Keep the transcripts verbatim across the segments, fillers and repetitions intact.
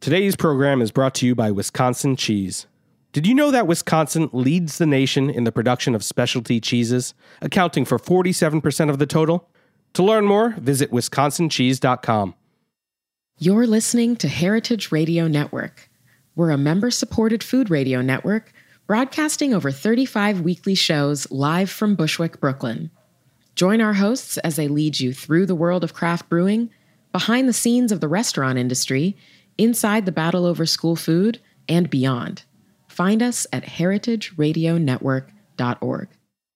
Today's program is brought to you by Wisconsin Cheese. Did you know that Wisconsin leads the nation in the production of specialty cheeses, accounting for forty-seven percent of the total? To learn more, visit wisconsin cheese dot com. You're listening to Heritage Radio Network. We're a member-supported food radio network broadcasting over thirty-five weekly shows live from Bushwick, Brooklyn. Join our hosts as they lead you through the world of craft brewing, behind the scenes of the restaurant industry, inside the battle over school food, and beyond. Find us at heritage radio network dot org.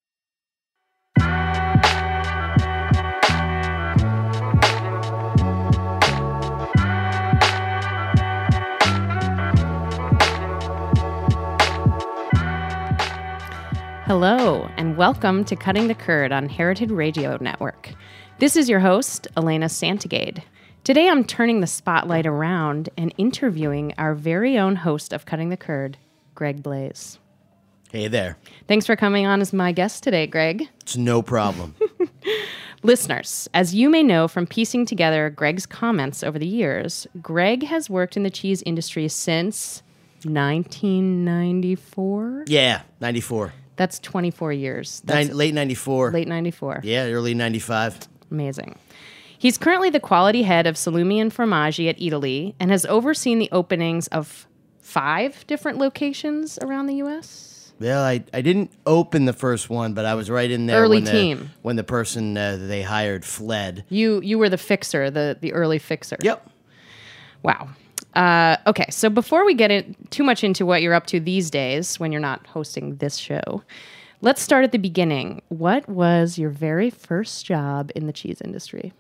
Hello, and welcome to Cutting the Curd on Heritage Radio Network. This is your host, Elena Santagade. Today I'm turning the spotlight around and interviewing our very own host of Cutting the Curd, Greg Blaze. Hey there. Thanks for coming on as my guest today, Greg. It's no problem. Listeners, as you may know from piecing together Greg's comments over the years, Greg has worked in the cheese industry since nineteen ninety-four? Yeah, ninety-four. That's twenty-four years. That's Nin- late ninety-four. Late ninety-four. Yeah, early ninety-five. Amazing. He's currently the quality head of Salumi and Formaggi at Italy and has overseen the openings of five different locations around the U S. Well, I, I didn't open the first one, but I was right in there Early when, the, team. when the person uh, they hired fled. You you were the fixer, the, the early fixer. Yep. Wow. Uh, okay, so before we get in, too much into what you're up to these days when you're not hosting this show, let's start at the beginning. What was your very first job in the cheese industry?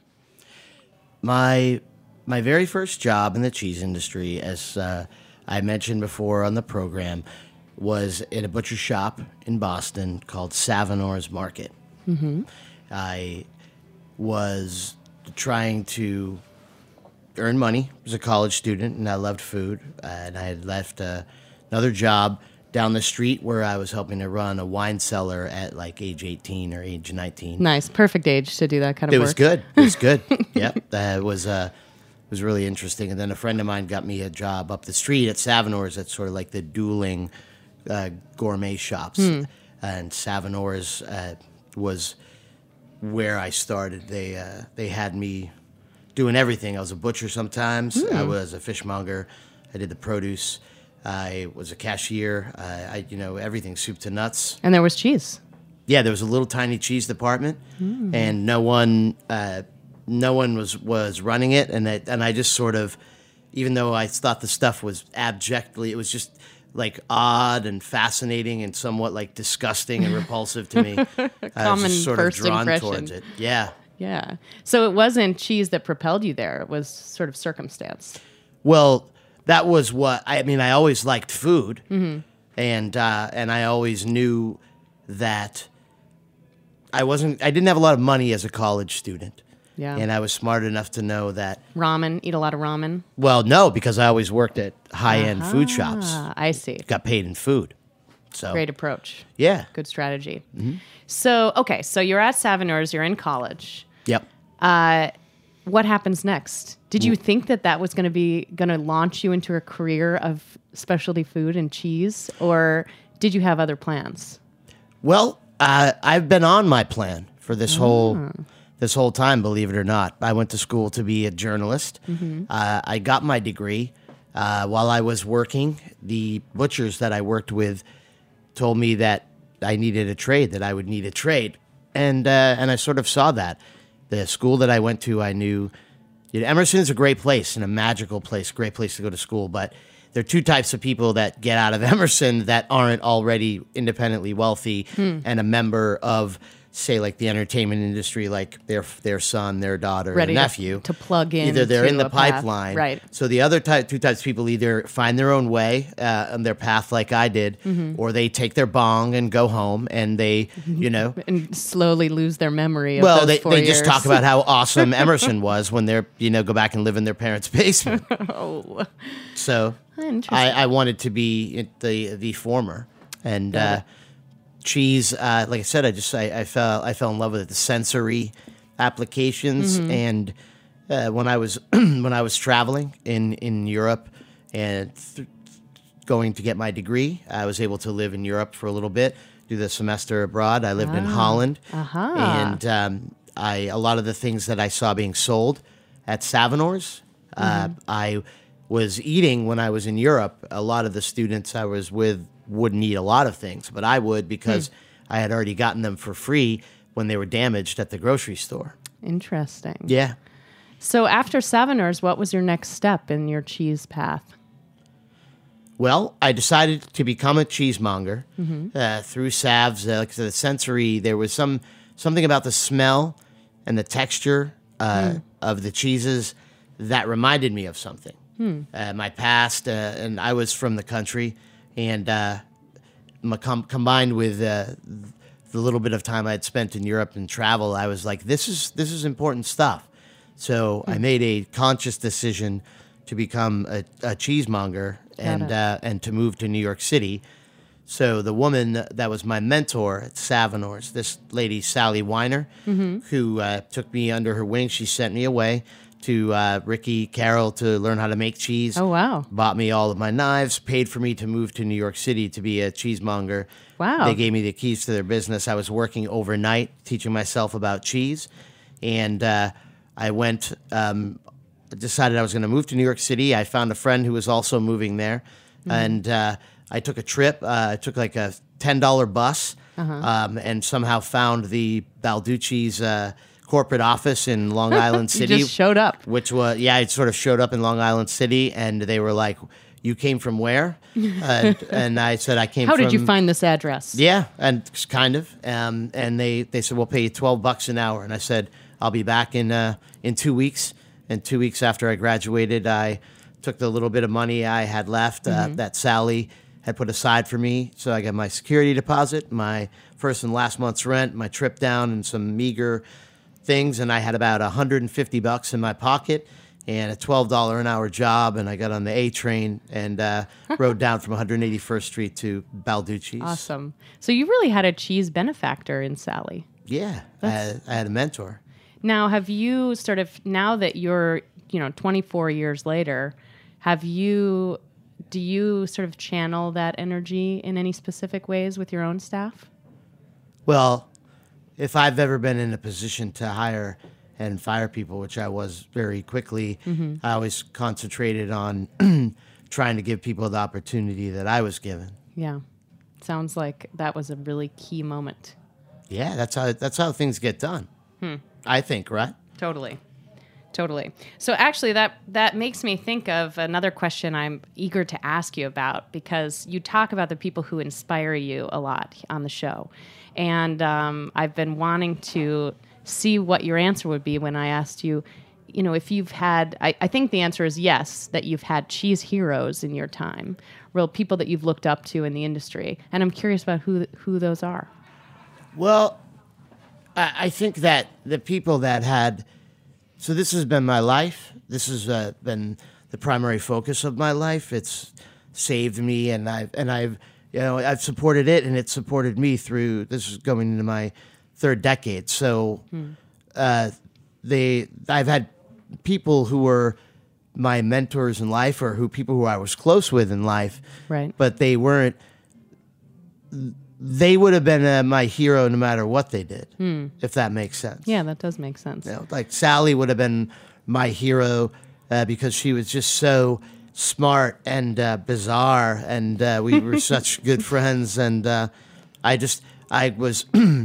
My my very first job in the cheese industry, as uh, I mentioned before on the program, was in a butcher shop in Boston called Savinor's Market. Mm-hmm. I was trying to earn money as a college student, and I loved food. Uh, and I had left uh, another job down the street where I was helping to run a wine cellar at like age eighteen or age nineteen. Nice, perfect age to do that kind of It work. was good. It was good. Yep, that was uh, was really interesting. And then a friend of mine got me a job up the street at Savinor's. That's sort of like the dueling uh, gourmet shops. Hmm. And Savinor's uh, was where I started. They uh, they had me doing everything. I was a butcher sometimes. Mm. I was a fishmonger. I did the produce. I was a cashier. Uh, I, you know, everything, soup to nuts. And there was cheese. Yeah, there was a little tiny cheese department, Mm. and no one, uh, no one was, was running it. And I, and I just sort of, even though I thought the stuff was abjectly, it was just like odd and fascinating and somewhat like disgusting and repulsive to me. I was Common just sort first of drawn impression. towards it. Yeah. Yeah. So it wasn't cheese that propelled you there. It was sort of circumstance. Well, that was what I mean. I always liked food, Mm-hmm. and uh, and I always knew that I wasn't. I didn't have a lot of money as a college student, Yeah. and I was smart enough to know that. Ramen, eat a lot of ramen. Well, no, because I always worked at high end food shops. Ah, I see. Got paid in food, so Great approach. yeah. Good strategy. Mm-hmm. So, okay, so you're at Savinor's, you're in college. Yep. Uh, what happens next? Did you think that that was going to be going to launch you into a career of specialty food and cheese, or did you have other plans? Well, uh, I've been on my plan for this whole this whole time. Believe it or not, I went to school to be a journalist. Mm-hmm. Uh, I got my degree uh, while I was working. The butchers that I worked with told me that I needed a trade, that I would need a trade, and uh, and I sort of saw that. The school that I went to, I knew. You know, Emerson's a great place and a magical place, great place to go to school, but there are two types of people that get out of Emerson that aren't already independently wealthy and a member of, say, like the entertainment industry, like their their son, their daughter, Ready or to- nephew. to plug in Either they're to in the a path. pipeline. Right. So the other type, two types of people either find their own way uh, on their path like I did, Mm-hmm. or they take their bong and go home and they, you know, And slowly lose their memory of well, those they, four they just years. talk about how awesome Emerson was when they're, you know, go back and live in their parents' basement. Oh, So interesting. I, I wanted to be the the former, and uh, cheese. Uh, like I said, I just I, I fell I fell in love with it, the sensory applications, Mm-hmm. and uh, when I was when I was traveling in in Europe and th- going to get my degree. I was able to live in Europe for a little bit, do the semester abroad. I lived in Holland, Uh-huh. and um, I a lot of the things that I saw being sold at Savinor's, uh, I was eating when I was in Europe. A lot of the students I was with wouldn't eat a lot of things, but I would because I had already gotten them for free when they were damaged at the grocery store. Interesting. Yeah. So after Savinor's, what was your next step in your cheese path? Well, I decided to become a cheesemonger uh, through Savs. Uh, like the sensory, there was some something about the smell and the texture uh, of the cheeses that reminded me of something. Uh, my past, uh, and I was from the country, and uh, my com- combined with uh, the little bit of time I had spent in Europe and travel, I was like, this is this is important stuff. So I made a conscious decision to become a, a cheesemonger and it. uh, and to move to New York City. So the woman that was my mentor at Savinor's, this lady, Sally Weiner, who uh, took me under her wing, she sent me away to uh, Ricky Carroll to learn how to make cheese. Oh, wow. Bought me all of my knives, paid for me to move to New York City to be a cheesemonger. Wow. They gave me the keys to their business. I was working overnight, teaching myself about cheese. And uh, I went, um, decided I was going to move to New York City. I found a friend who was also moving there. And uh, I took a trip. Uh, I took like a ten dollar bus um, and somehow found the Balducci's uh, corporate office in Long Island City. You just showed up. Which was, yeah, I sort of showed up in Long Island City, and they were like, you came from where? and, and I said, I came How from... did you find this address? Yeah, and kind of. Um, and they, they said, we'll pay you twelve bucks an hour. And I said, I'll be back in uh, in two weeks. And two weeks after I graduated, I took the little bit of money I had left uh, that Sally had put aside for me. So I got my security deposit, my first and last month's rent, my trip down, and some meager things. And I had about one hundred fifty bucks in my pocket and a twelve dollars an hour job. And I got on the A train and uh, rode down from one hundred eighty-first Street to Balducci's. Awesome. So you really had a cheese benefactor in Sally. Yeah, I had, I had a mentor. Now, have you sort of, now that you're, you know, twenty-four years later, have you, do you sort of channel that energy in any specific ways with your own staff? Well, if I've ever been in a position to hire and fire people, which I was very quickly, I always concentrated on trying to give people the opportunity that I was given. Yeah. Sounds like that was a really key moment. Yeah, that's how that's how things get done. I think, right? Totally. Totally. So actually that that makes me think of another question I'm eager to ask you about, because you talk about the people who inspire you a lot on the show. And um, I've been wanting to see what your answer would be when I asked you, you know, if you've had, I, I think the answer is yes, that you've had cheese heroes in your time, real people that you've looked up to in the industry. And I'm curious about who who those are. Well, I, I think that the people that had, so this has been my life. This has uh, been the primary focus of my life. It's saved me, and I've and I've you know I've supported it, and it's supported me through. This is going into my third decade. So, uh, they I've had people who were my mentors in life, or who people who I was close with in life, Right. but they weren't. They would have been uh, my hero no matter what they did, if that makes sense. Yeah, that does make sense. You know, like Sally would have been my hero uh, because she was just so smart and uh, bizarre, and uh, we were such good friends. And uh, I just, I was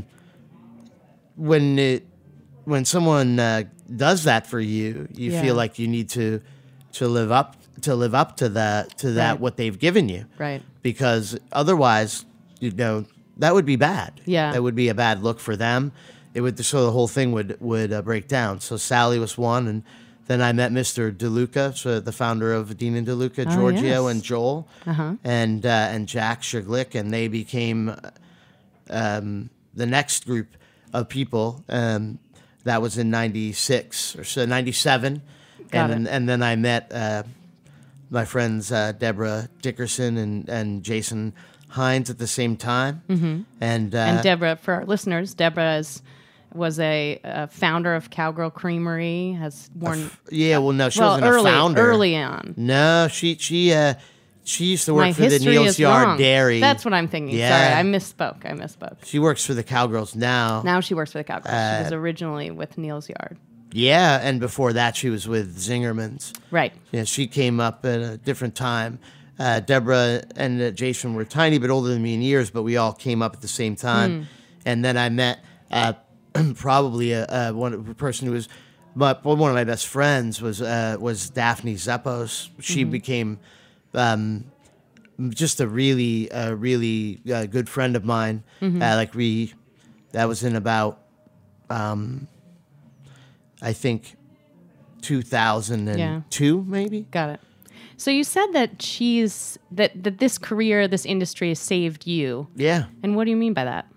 when it, when someone uh, does that for you, you Yeah. feel like you need to to live up to live up to that to that Right. what they've given you, Right. because otherwise, you know, that would be bad. Yeah. That would be a bad look for them. It would, so the whole thing would would uh, break down. So Sally was one, and then I met Mister DeLuca, so the founder of Dean and DeLuca, Oh, Giorgio yes. and Joel, Uh-huh. and uh, and Jack Shiglick, and they became um, the next group of people. Um, that was in ninety-six or so, ninety-seven, Got and it. and then I met uh, my friends uh, Deborah Dickerson and and Jason Hines at the same time, mm-hmm. and uh, And Deborah, for our listeners, Deborah is was a, a founder of Cowgirl Creamery. Has worn Yeah, well, no, she well wasn't early a founder. early on. No, she she uh, she used to work My for the history Neal's is Yard wrong. Dairy. That's what I'm thinking. Yeah. Sorry, I misspoke. I misspoke. She works for the Cowgirls now. Now she works for the Cowgirls. Uh, she was originally with Neal's Yard. Yeah, and before that, she was with Zingerman's. Right. Yeah, she came up at a different time. Uh, Deborah and uh, Jason were tiny bit older than me in years, but we all came up at the same time. Hmm. And then I met uh, probably a, a one a person who was my, one of my best friends was uh, was Daphne Zeppos. She Mm-hmm. became um, just a really a really uh, good friend of mine. Mm-hmm. Uh, like we, that was in about, um, I think, two thousand two, maybe. Got it. So you said that cheese, that, that this career, this industry has saved you. Yeah. And what do you mean by that?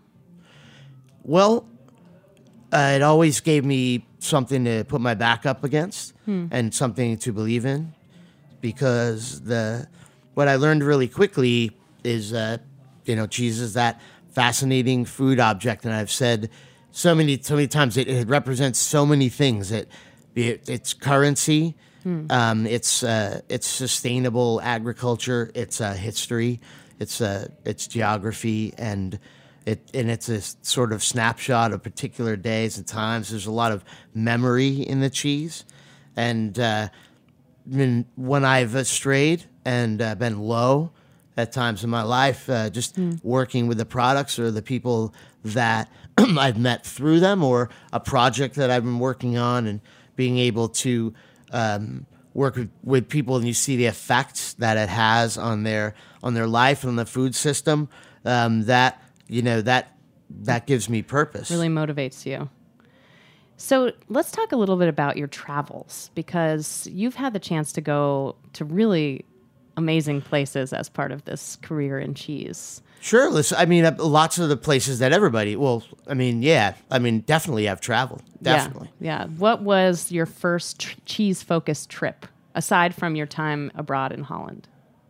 Well, uh, it always gave me something to put my back up against and something to believe in, because the what I learned really quickly is, uh, you know, cheese is that fascinating food object, and I've said so many so many times it, it represents so many things. It, it it's currency, um, it's uh, it's sustainable agriculture, it's uh, history, it's uh, it's geography, and It, and it's a sort of snapshot of particular days and times. There's a lot of memory in the cheese. And uh, when, when I've strayed and uh, been low at times in my life, uh, just working with the products or the people that I've met through them, or a project that I've been working on, and being able to um, work with, with people, and you see the effects that it has on their on their life and on the food system, um, that you know, that that gives me purpose. Really motivates you. So let's talk a little bit about your travels, because you've had the chance to go to really amazing places as part of this career in cheese. Sure. Listen, I mean, uh, lots of the places that everybody, well, I mean, yeah. I mean, definitely I've traveled. Definitely. Yeah. yeah. What was your first tr- cheese-focused trip, aside from your time abroad in Holland?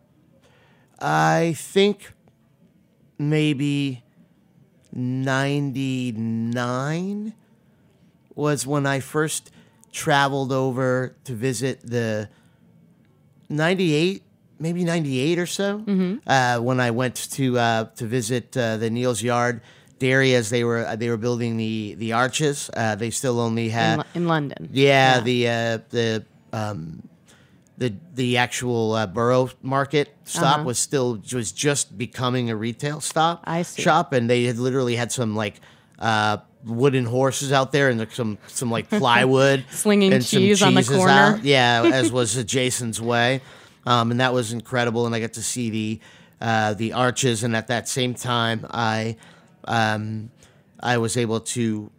I think maybe ninety-nine was when I first traveled over to visit the ninety-eight, maybe ninety-eight or so, mm-hmm. uh, when I went to uh, to visit uh, the Neal's Yard Dairy as they were uh, they were building the the arches. Uh, they still only had In, Lo- in London. yeah, Yeah. the uh, the um, the the actual uh, borough market stop Uh-huh. was still was just becoming a retail stop I see. shop, and they had literally had some like uh, wooden horses out there and like, some some like plywood Slinging and some cheese on the cheeses corner. out. Yeah, as was Jason's way, um, and that was incredible. And I got to see the uh, the arches, and at that same time, I um, I was able to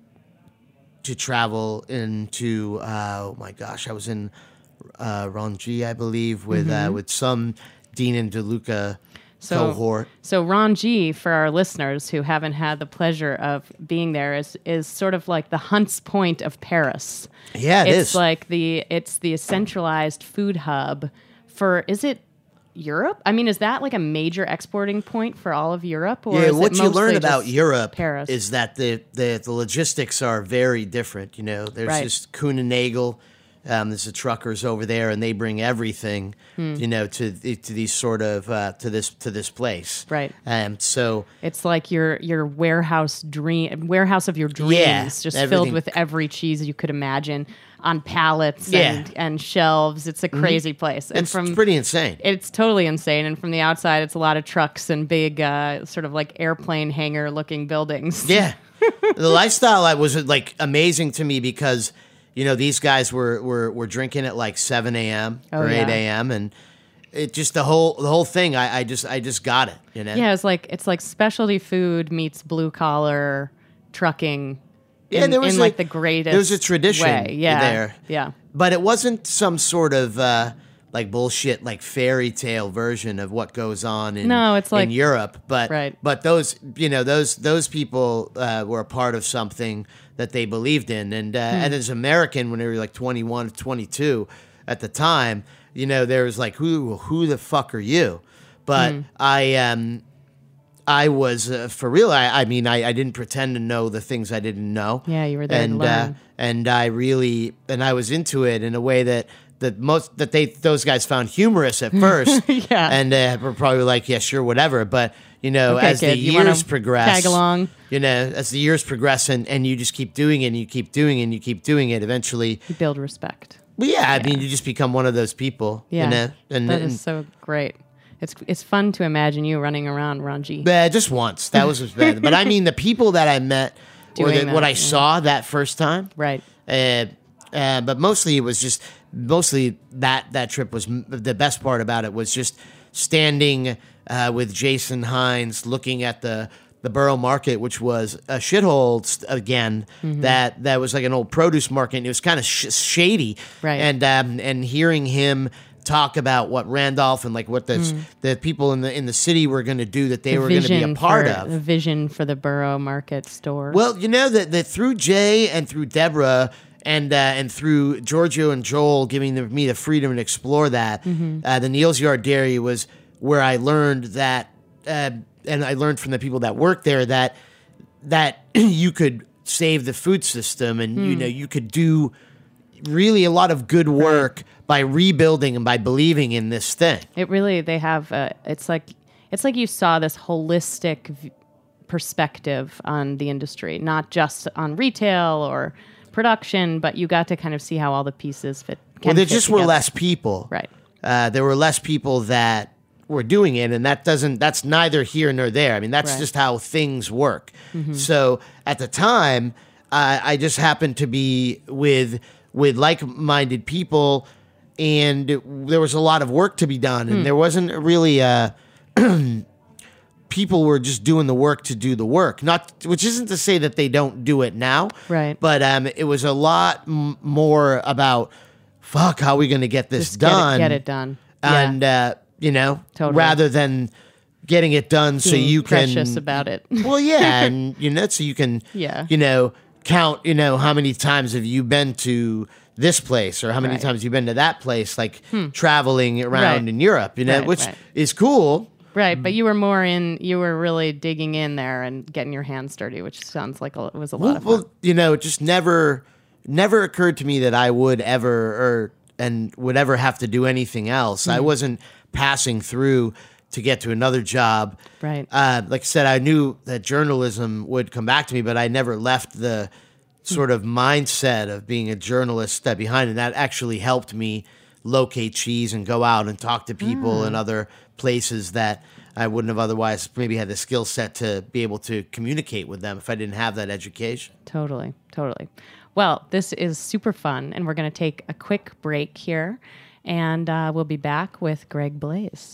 to travel into uh, oh my gosh, I was in uh, Ranji, I believe, with uh, with some Dean and DeLuca So, cohort. so Ranji, for our listeners who haven't had the pleasure of being there, is is sort of like the Hunts Point of Paris. Yeah, it it's is. like the it's the centralized food hub for. Is it Europe? I mean, is that like a major exporting point for all of Europe? Or Yeah, is what it you learn mostly about just Europe Paris? is that the, the, the logistics are very different. You know, there's Right. just Kuhn and Nagel. Um, there's the truckers over there, and they bring everything, Hmm. you know, to the- to these sort of uh, to this to this place. Right. Um. So It's like your your warehouse dream warehouse of your dreams, Yeah, just everything- filled with every cheese you could imagine on pallets Yeah. and, and shelves. It's a crazy place. And it's from pretty insane. It's totally insane. And from the outside, it's a lot of trucks and big, uh, sort of like airplane hangar looking buildings. Yeah. The lifestyle I was like amazing to me because, you know, these guys were were, were drinking at like seven a.m. Oh, or yeah. eight a.m. and it just the whole the whole thing. I, I just I just got it. You know. Yeah, it's like it's like specialty food meets blue collar trucking. Yeah, in, there was in like, like the greatest. there was a tradition way. Yeah, there. Yeah. But it wasn't some sort of uh, like bullshit, like fairy tale version of what goes on in, No, it's like- in Europe. But Right. but those you know those those people uh, were a part of something that they believed in, and uh, Hmm. and as American, when they were like twenty-one, twenty-two at the time, you know, there was like who who the fuck are you? But Hmm. I um I was uh, for real. I, I mean, I, I didn't pretend to know the things I didn't know. Yeah, you were there and, to learn. Uh, and I really, and I was into it in a way that that most that they those guys found humorous at first. Yeah, and uh, were probably like, yeah, sure, whatever. But you know, okay, as kid, the you years wanna progress, tag along. You know, as the years progress, and, and you just keep doing it, and you keep doing it, and you keep doing it. Eventually, You build respect. well, yeah, I Yeah. mean, you just become one of those people. Yeah, you know? and, that and is so great. It's it's fun to imagine you running around Ranji. Yeah, just once. That was just bad. But I mean, the people that I met, or Doing the, what that, I yeah. saw that first time, Right. Uh, uh, but mostly it was just mostly that that trip was m- the best part about it was just standing uh, with Jason Hines, looking at the the Borough Market, which was a shithole st- again. Mm-hmm. That that was like an old produce market. And it was kind of sh- shady, Right. And um, and hearing him talk about what Randolph and like what the the people in the in the city were going to do that they The were going to be a vision part for, of. The vision for the Borough Market store. Well, you know that, that through Jay and through Deborah and uh, and through Giorgio and Joel giving the, me the freedom to explore that, Mm-hmm. uh, the Neal's Yard Dairy was where I learned that, uh, and I learned from the people that worked there that that you could save the food system, and Hmm. you know you could do really a lot of good work by rebuilding and by believing in this thing. It really, they have, uh, it's like, it's like you saw this holistic v- perspective on the industry, not just on retail or production, but you got to kind of see how all the pieces fit. Can Well, there fit just were together. less people. Right. Uh, there were less people that were doing it, and that doesn't. That's neither here nor there. I mean, that's Right. just how things work. So at the time, uh, I just happened to be with with like-minded people, and it- there was a lot of work to be done, and there wasn't really. Uh, people were just doing the work to do the work, not which isn't to say that they don't do it now, Right. But um, it was a lot m- more about fuck, how are we going to get this Just get it- done? get it done. Yeah. And uh, you know, Totally. rather than getting it done so Being you can precious about it. well, yeah, and you know, so you can, Yeah. you know, count, you know, how many times have you been to this place or how many Right. times you've been to that place, like traveling around Right. in Europe, you know, Right, which right. is cool. Right, but you were more in, you were really digging in there and getting your hands dirty, which sounds like a, it was a lot Well, of fun. well, you know, it just never, never occurred to me that I would ever or and would ever have to do anything else. Mm-hmm. I wasn't passing through to get to another job. Right. Uh, like I said, I knew that journalism would come back to me, but I never left the sort of mindset of being a journalist uh, behind, and that actually helped me locate cheese and go out and talk to people Ah. in other places that I wouldn't have otherwise maybe had the skill set to be able to communicate with them if I didn't have that education. Totally, totally. Well, this is super fun, and we're going to take a quick break here, and uh, we'll be back with Greg Blaze.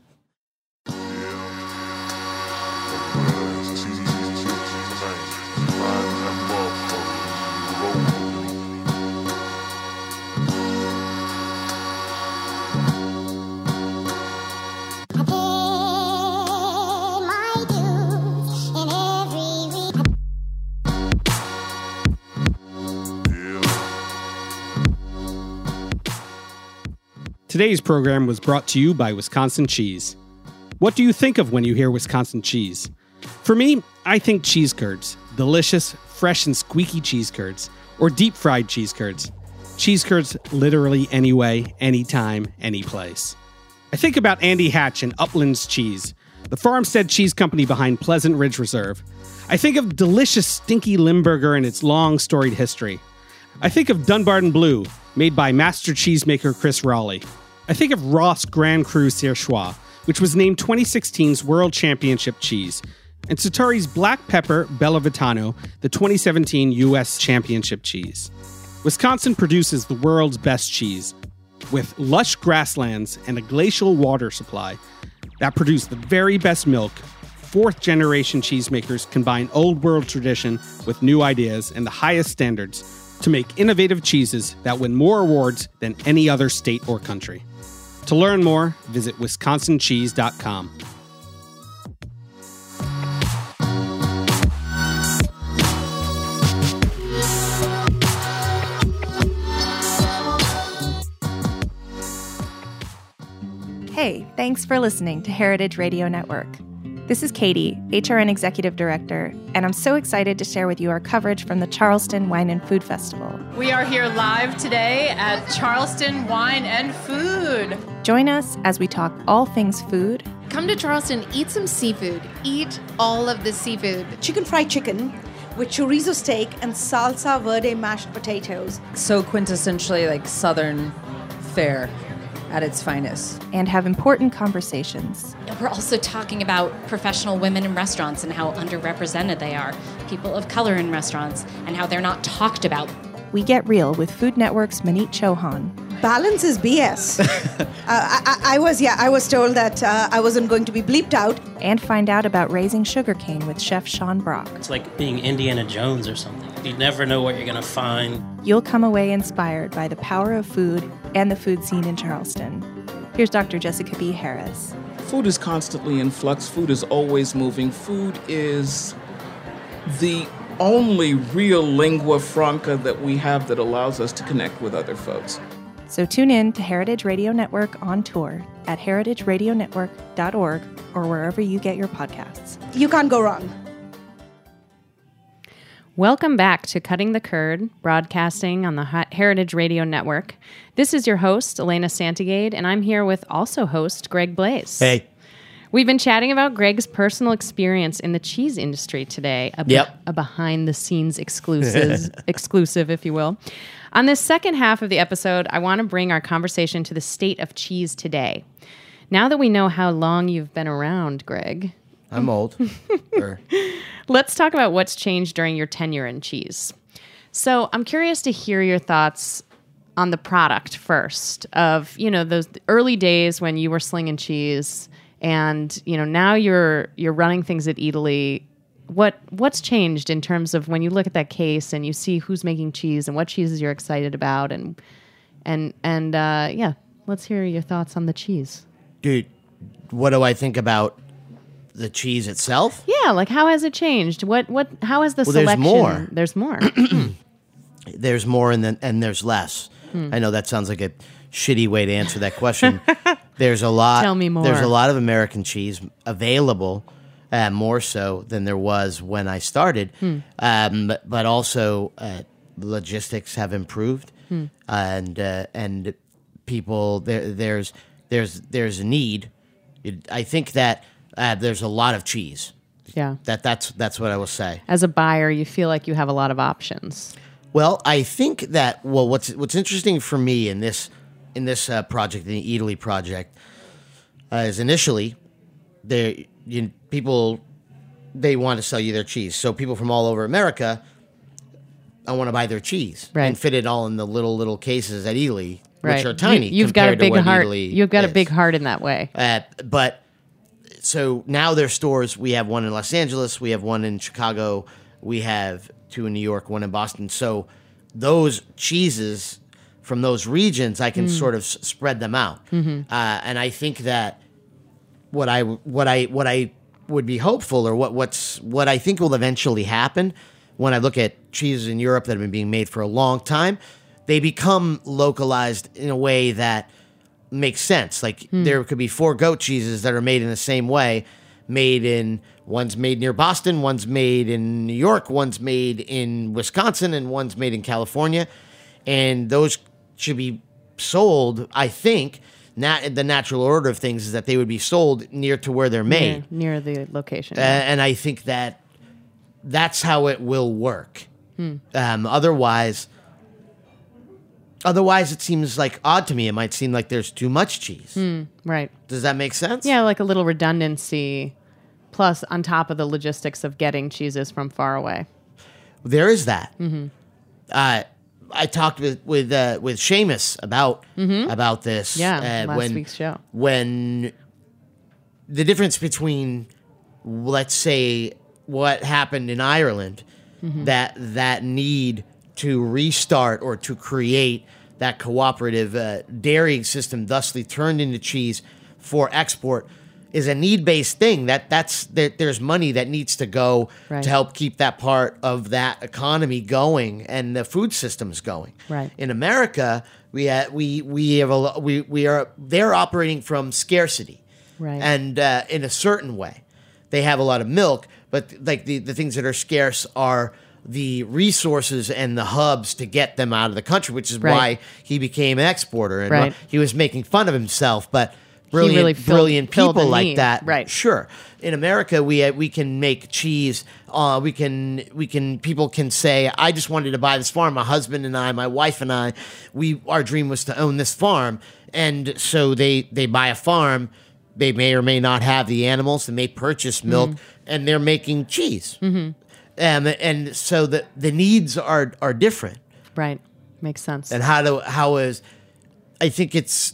Today's program was brought to you by Wisconsin Cheese. What do you think of when you hear Wisconsin cheese? For me, I think cheese curds. Delicious, fresh and squeaky cheese curds. Or deep fried cheese curds. Cheese curds literally any way, anytime, any place. I think about Andy Hatch and Uplands Cheese, the farmstead cheese company behind Pleasant Ridge Reserve. I think of delicious stinky Limburger and its long storied history. I think of Dunbarton Blue, made by master cheesemaker Chris Raleigh. I think of Ross Grand Cru Surchoix, which was named twenty sixteen's World Championship cheese, and Sartori's Black Pepper Bellavitano, the twenty seventeen U S Championship cheese. Wisconsin produces the world's best cheese, with lush grasslands and a glacial water supply that produce the very best milk. Fourth-generation cheesemakers combine old world tradition with new ideas and the highest standards to make innovative cheeses that win more awards than any other state or country. To learn more, visit wisconsin cheese dot com. Hey, thanks for listening to Heritage Radio Network. This is Katie, H R N Executive Director, and I'm so excited to share with you our coverage from the Charleston Wine and Food Festival. We are here live today at Charleston Wine and Food. Join us as we talk all things food. Come to Charleston, eat some seafood. Eat all of the seafood. Chicken fried chicken with chorizo steak and salsa verde mashed potatoes. So quintessentially like Southern fare at its finest. And have important conversations. We're also talking about professional women in restaurants and how underrepresented they are, people of color in restaurants, and how they're not talked about. We get real with Food Network's Manit Chauhan. Balance is B S. uh, I, I was, yeah, I was told that uh, I wasn't going to be bleeped out. And find out about raising sugarcane with Chef Sean Brock. It's like being Indiana Jones or something. You never know what you're going to find. You'll come away inspired by the power of food and the food scene in Charleston. Here's Doctor Jessica B. Harris. Food is constantly in flux. Food is always moving. Food is the only real lingua franca that we have that allows us to connect with other folks. So tune in to Heritage Radio Network on tour at heritage radio network dot org or wherever you get your podcasts. You can't go wrong. Welcome back to Cutting the Curd, broadcasting on the Heritage Radio Network. This is your host, Elena Santagade, and I'm here with also host Greg Blaze. Hey. We've been chatting about Greg's personal experience in the cheese industry today, a, yep. be- a behind-the-scenes exclusive, exclusive, if you will. On this second half of the episode, I want to bring our conversation to the state of cheese today. Now that we know how long you've been around, Greg. I'm old. Sure. Let's talk about what's changed during your tenure in cheese. So I'm curious to hear your thoughts on the product first of, you know, those early days when you were slinging cheese and, you know, now you're you're running things at Eataly. What what's changed in terms of when you look at that case and you see who's making cheese and what cheeses you're excited about and and and uh, yeah, let's hear your thoughts on the cheese. Dude, what do I think about the cheese itself? Yeah, like how has it changed? What what how has the well, selection? There's more. There's more. There's more and then and there's less. Hmm. I know that sounds like a shitty way to answer that question. There's a lot. Tell me more. There's a lot of American cheese available, uh, more so than there was when I started. Hmm. Um, but, but also uh, logistics have improved, hmm. and uh, and people there there's there's there's a need. It, I think that uh, there's a lot of cheese. Yeah. That that's that's what I will say. As a buyer, you feel like you have a lot of options. Well, I think that well, what's what's interesting for me in this in this uh, project, in the Eataly project, uh, is initially there you, people they want to sell you their cheese. So people from all over America, I want to buy their cheese right. and fit it all in the little little cases at Eataly, right. which are tiny. You, you've got a big heart. Eataly you've got is. a big heart in that way. Uh, but so now their stores. We have one in Los Angeles. We have one in Chicago. We have two in New York, one in Boston. So those cheeses from those regions, I can mm. sort of s- spread them out. Mm-hmm. Uh, and I think that what I what I what I would be hopeful, or what what's what I think will eventually happen when I look at cheeses in Europe that have been being made for a long time, they become localized in a way that makes sense. Like mm. there could be four goat cheeses that are made in the same way, made in one's made near Boston, one's made in New York, one's made in Wisconsin, and one's made in California. And those should be sold, I think, nat- the natural order of things is that they would be sold near to where they're made. Near, near the location. Uh, and I think that that's how it will work. Hmm. Um, otherwise, otherwise, it seems like odd to me. It might seem like there's too much cheese. Hmm, right. Does that make sense? Yeah, like a little redundancy, plus on top of the logistics of getting cheeses from far away. There is that. Mm-hmm. Uh, I talked with with uh, with Seamus about mm-hmm. about this. Yeah, uh, last when, week's show. When the difference between, let's say, what happened in Ireland, mm-hmm. that that need to restart or to create that cooperative uh, dairying system, thusly turned into cheese for export, is a need-based thing. That that's there, there's money that needs to go right. to help keep that part of that economy going and the food systems going. Right. In America, we ha- we we have a we we are they're operating from scarcity, right. and uh, in a certain way. they have a lot of milk, but like the, the things that are scarce are the resources and the hubs to get them out of the country, which is Right. why he became an exporter. And Right. he was making fun of himself, but brilliant, really filled- brilliant filled people a like need. that. Right. Sure. In America, we uh, we can make cheese. Uh, we can we can people can say, I just wanted to buy this farm. My husband and I, my wife and I, we our dream was to own this farm, and so they they buy a farm. They may or may not have the animals. They may purchase milk, and they're making cheese. Mm-hmm. Um, and so the the needs are are different. Right. Makes sense. And how do how is I think it's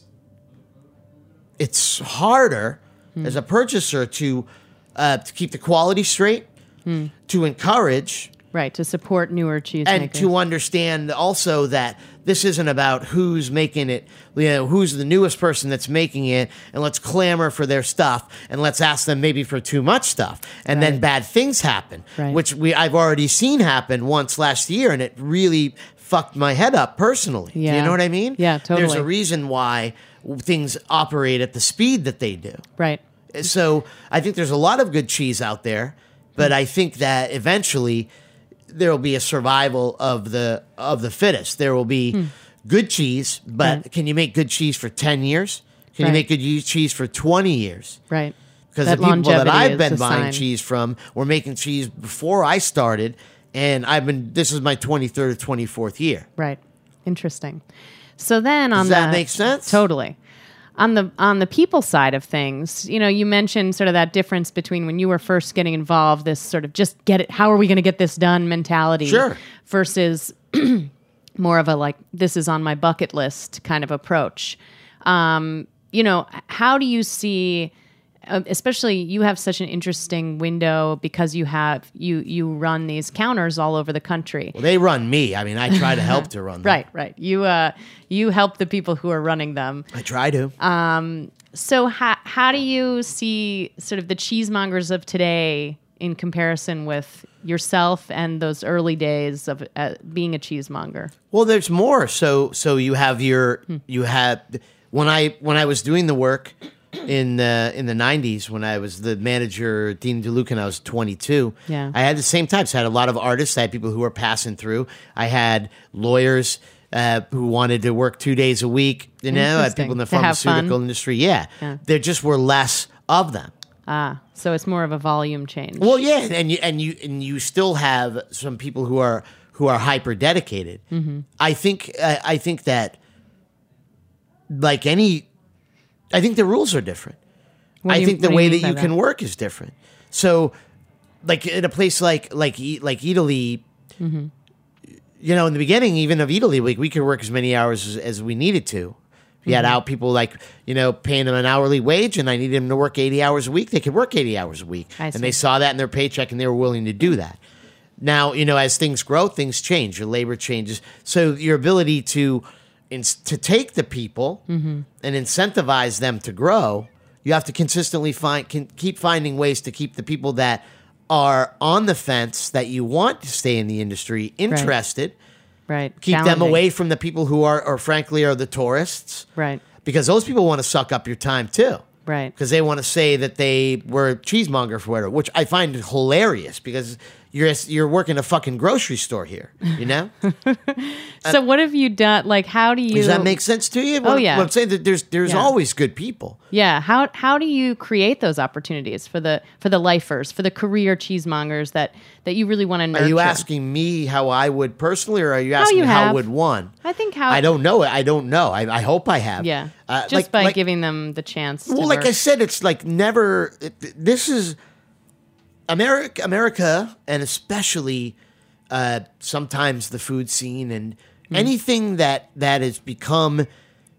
it's harder Hmm. as a purchaser to uh, to keep the quality straight, Hmm. to encourage, Right. To support newer cheesemakers. and to understand also that this isn't about who's making it, you know, who's the newest person that's making it, and let's clamor for their stuff, and let's ask them maybe for too much stuff, and then Right. bad things happen, Right. which we I've already seen happen once last year, and it really fucked my head up personally. Do Yeah. you know what I mean? Yeah, There's totally. a reason why things operate at the speed that they do. Right. So I think there's a lot of good cheese out there, but I think that eventually there will be a survival of the of the fittest. There will be Hmm. good cheese, but Right. can you make good cheese for ten years? Can Right. you make good ye- cheese for twenty years? Right. Because the That people that longevity I've is been a buying sign. cheese from were making cheese before I started, and I've been. This is my twenty-third or twenty-fourth year. Right. Interesting. So then on Does that the, make sense? Totally. On the on the people side of things, you know, you mentioned sort of that difference between when you were first getting involved, this sort of just get it, how are we going to get this done mentality, Sure. versus more of a like this is on my bucket list kind of approach. Um, you know, how do you see? Uh, especially you have such an interesting window because you have you you run these counters all over the country. Well, they run me. I mean, I try to help to run them. Right, right. You uh, you help the people who are running them. I try to. Um, so how how do you see sort of the cheesemongers of today in comparison with yourself and those early days of uh, being a cheesemonger? Well, there's more. So so you have your Hmm. you had when I when I was doing the work in the in the nineties when I was the manager at Dean DeLuca, I was twenty-two. Yeah. I had the same types. I had a lot of artists. I had people who were passing through. I had lawyers uh, who wanted to work two days a week. You know, I had Interesting. people in the To have fun. pharmaceutical industry. Yeah. Yeah. There just were less of them. Ah, so it's more of a volume change. Well, yeah, and you and you and you still have some people who are who are hyper dedicated. Mhm. I think uh, I think that like any, I think the rules are different. What do I you- think the what do way you that mean you by can that? work is different. So, like in a place like like E- like Italy, Mhm. you know, in the beginning, even of Italy, we, we could work as many hours as, as we needed to. If you had Mhm. out people like, you know, paying them an hourly wage and I needed them to work eighty hours a week, they could work eighty hours a week. I And see. they saw that in their paycheck and they were willing to do that. Now, you know, as things grow, things change. Your labor changes. So your ability to in, to take the people Mhm. and incentivize them to grow, you have to consistently find can keep finding ways to keep the people that are on the fence that you want to stay in the industry interested. Right. Keep them Challenging. away from the people who are, or frankly, are the tourists. Right. Because those people want to suck up your time too. Right. Because they want to say that they were a cheesemonger for whatever, which I find hilarious because you're you're working a fucking grocery store here, you know? So what have you done? Like, how do you? Does that make sense to you? Oh, What- yeah. what I'm saying that there's there's Yeah. always good people. Yeah. How how do you create those opportunities for the for the lifers, for the career cheesemongers that that you really want to nurture? Are you asking me how I would personally, or are you How asking you how have. would one? I think how I don't know. I don't know. I, I hope I have. Yeah. Uh, Just like- by like- giving them the chance. to Well, like work. I said, it's like never. It, this is America, America, and especially uh, sometimes the food scene and Mm. anything that that has become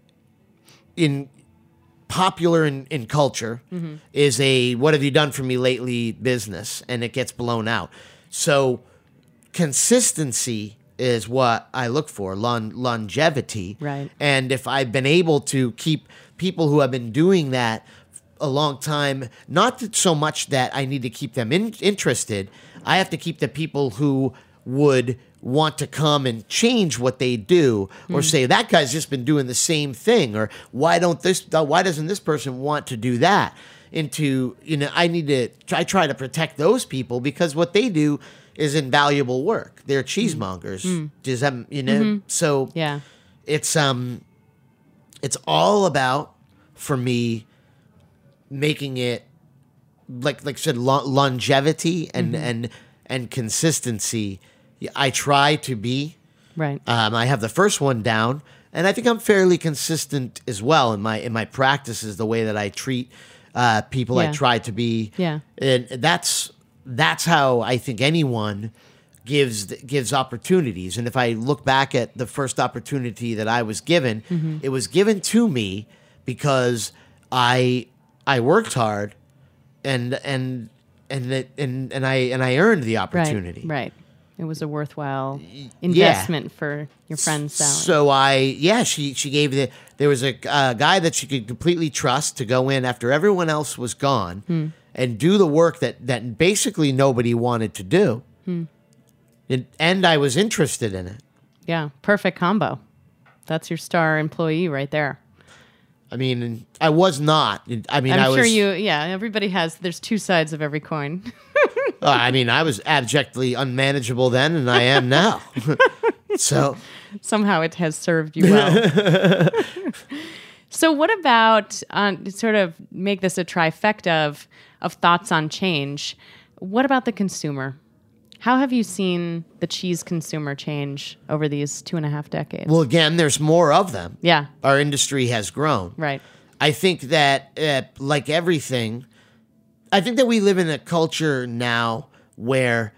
in popular in, in culture Mhm. is a "what have you done for me lately" business, and it gets blown out. So consistency is what I look for, lon- longevity. Right. And if I've been able to keep people who have been doing that a long time, not that so much that I need to keep them in- interested, I have to keep the people who would want to come and change what they do, or Mm. say that guy's just been doing the same thing, or why don't this why doesn't this person want to do that? into, you know, I need to try, try to protect those people because what they do is invaluable work. They're cheesemongers. Mm. Does that, you know, Mhm. so Yeah. it's, um, it's all about, for me, making it like, like I said, lo- longevity and, Mhm. and, and consistency. I try to be, Right. um, I have the first one down, and I think I'm fairly consistent as well in my in my practices, the way that I treat uh, people. I Yeah. try to be, Yeah. and that's that's how I think anyone gives gives opportunities. And if I look back at the first opportunity that I was given, Mhm. it was given to me because I I worked hard, and and and it, and and I and I earned the opportunity. Right. Right. It was a worthwhile investment for your friend's salary. So I, yeah, she she gave the there was a uh, guy that she could completely trust to go in after everyone else was gone Hmm. and do the work that that basically nobody wanted to do, Hmm. and, and I was interested in it. Yeah. Perfect combo. That's your star employee right there. I mean, I was not. I mean, I'm I sure was. you, yeah, everybody has, there's two sides of every coin. uh, I mean, I was abjectly unmanageable then, and I am now. So somehow it has served you well. So what about, uh, sort of make this a trifecta of, of thoughts on change, what about the consumer? How have you seen the cheese consumer change over these two and a half decades? Well, again, there's more of them. Yeah. Our industry has grown. Right. I think that, uh, like everything, I think that we live in a culture now where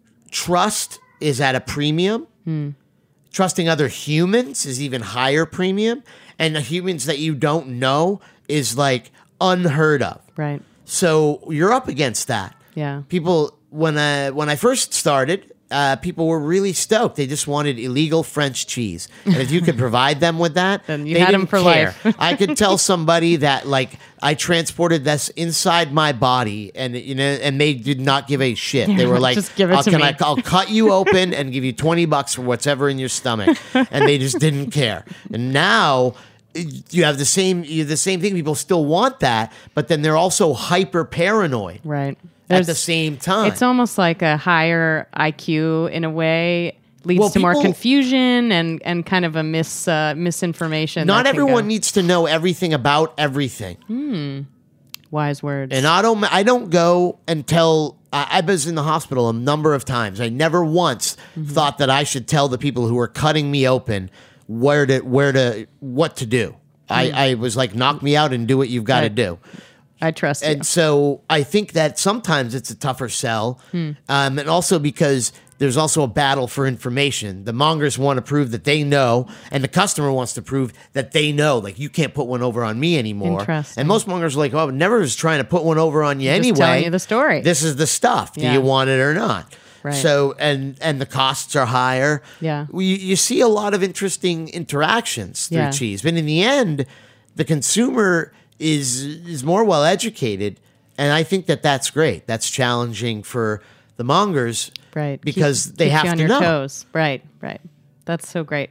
trust is at a premium. Hmm. Trusting other humans is even higher premium. And the humans that you don't know is like unheard of. Right. So you're up against that. Yeah. People, when I, when I first started, uh, people were really stoked. They just wanted illegal French cheese. And if you could provide them with that, Then you they had 'em didn't for care. life. I could tell somebody that like I transported this inside my body, and you know, and they did not give a shit. They were like, Just give it "Oh, to can me." I, I'll cut you open and give you twenty bucks for whatever in your stomach," and they just didn't care. And now you have the same, you have the same thing. People still want that, but then they're also hyper paranoid. Right. At There's- the same time. It's almost like a higher I Q in a way, leads Well, to more people- confusion and, and kind of a mis uh, misinformation. Not that can everyone go. needs to know everything about everything. Hmm. Wise words. And I don't, I don't go and tell. I, I was in the hospital a number of times. I never once Mm-hmm. thought that I should tell the people who were cutting me open where to, where to, what to do. I, Mm. I was like, knock me out and do what you've got to Right. do. I trust And you. so I think that sometimes it's a tougher sell. Hmm. Um, and also because there's also a battle for information. The mongers want to prove that they know, and the customer wants to prove that they know. Like, you can't put one over on me anymore. Interesting. And most mongers are like, oh, never is trying to put one over on you Just anyway. telling you the story. This is the stuff. Do Yeah. you want it or not? Right. So, and and the costs are higher. Yeah. You, you see a lot of interesting interactions through Yeah. cheese. But in the end, the consumer is is more well educated, and I think that that's great. That's challenging for the mongers, Right. Because Keep- they keeps have you on to your know. toes. Right, right. That's so great.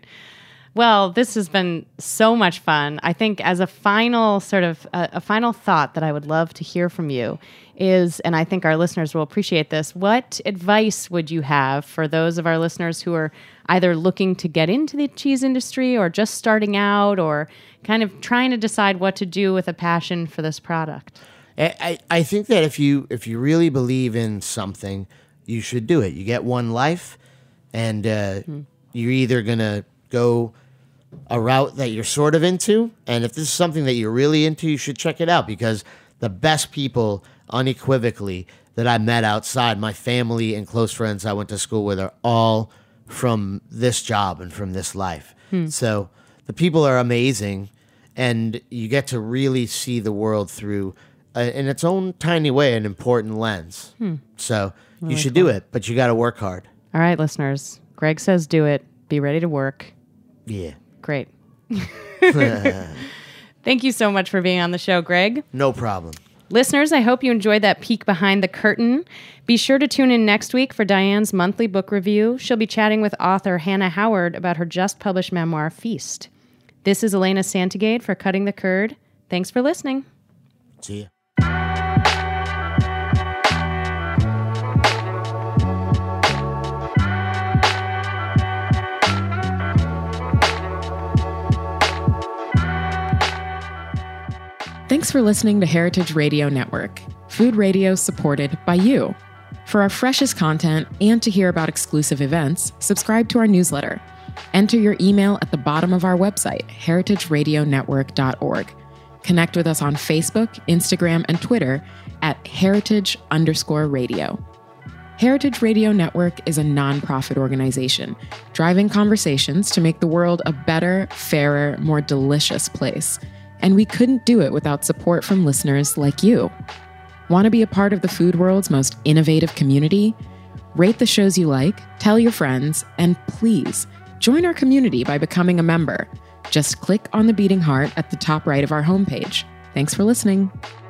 Well, this has been so much fun. I think as a final sort of uh, a final thought that I would love to hear from you is, and I think our listeners will appreciate this, what advice would you have for those of our listeners who are either looking to get into the cheese industry or just starting out or kind of trying to decide what to do with a passion for this product? I, I I think that if you if you really believe in something, you should do it. You get one life, and uh, Hmm. you're either gonna go a route that you're sort of into, and if this is something that you're really into, you should check it out, because the best people, unequivocally, that I met outside, my family and close friends I went to school with, are all from this job and from this life. Hmm. So the people are amazing, and you get to really see the world through, uh, in its own tiny way, an important lens. Hmm. So Really you should cool. do it, but you got to work hard. All right, listeners. Greg says do it. Be ready to work. Yeah. Great. Thank you so much for being on the show, Greg. No problem. Listeners, I hope you enjoyed that peek behind the curtain. Be sure to tune in next week for Diane's monthly book review. She'll be chatting with author Hannah Howard about her just-published memoir, Feast. This is Elena Santagade for Cutting the Curd. Thanks for listening. See ya. Thanks for listening to Heritage Radio Network, food radio supported by you. For our freshest content and to hear about exclusive events, subscribe to our newsletter. Enter your email at the bottom of our website, heritage radio network dot org. Connect with us on Facebook, Instagram, and Twitter at heritage underscore radio. Heritage Radio Network is a nonprofit organization driving conversations to make the world a better, fairer, more delicious place. And we couldn't do it without support from listeners like you. Want to be a part of the food world's most innovative community? Rate the shows you like, tell your friends, and please join our community by becoming a member. Just click on the beating heart at the top right of our homepage. Thanks for listening.